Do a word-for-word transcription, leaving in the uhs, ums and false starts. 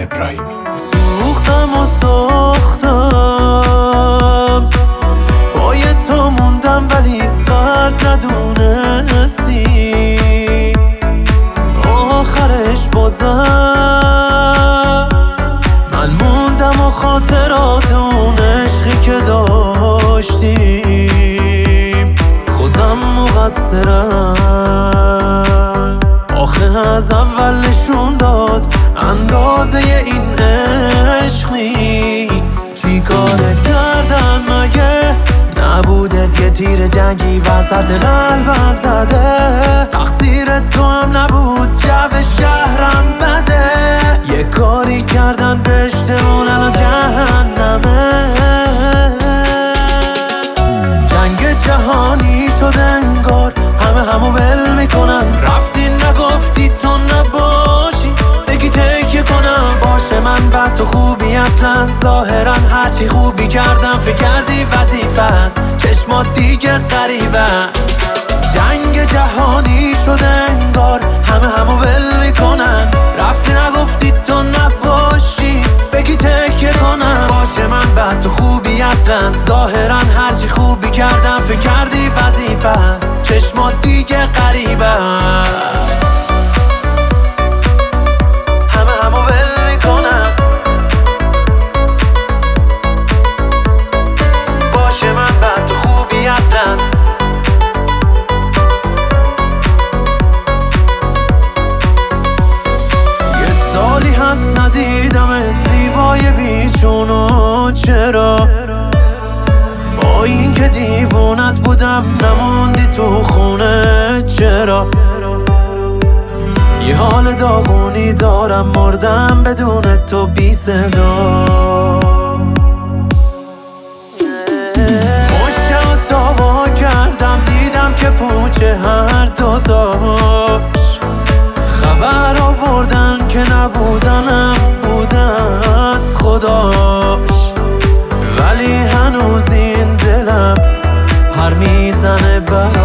ابراهیمی. سوختم و ساختم پای تو موندم ولی قدر ندونستی آخرش بازم من موندم و خاطرات اون عشقی که داشتیم خودم مقصرم آخه از اول نشون داد اندازه این عشق نیست. چی کارت کردن مگه نبودت یه تیر جنگی وسط قلبم زده تقصیر تو هم نبود جو شهرم بده یه کاری کردن به اشتمون الان جهنمه جنگ جهانی شد انگار همه همو ول میکنن رفتی نگفتی تو نباشی بگی تکیه کنم باشه من بد تو خوبی اصلا ظاهرا هرچی خوبی کردم فکر کردی وظیفه است چشمات دیگه غریبه است جنگ جهانی شد انگار همه همو ول میکنن رفتی نگفتی تو نباشی بگی تکیه کنم باشه من بد تو خوبی اصلا ظاهرا هرچی خوبی کردم فکر کردی وظیفه است چشمات دیگه غریبه است همه همو ول میکنن باشه من بد تو خوبی اصلا یه سالی هست ندیدمت زیبای بیچونو چرا با این که دیوونت بودم نموندی تو خونه چرا یه حال داغونی دارم مردم بدون تو بی صدا مشتم داوا کردم دیدم که پوچه هر دوتاش خبر آوردن که نبودنم بوده از خداش ولی هنوز این دلم پر میزنه بر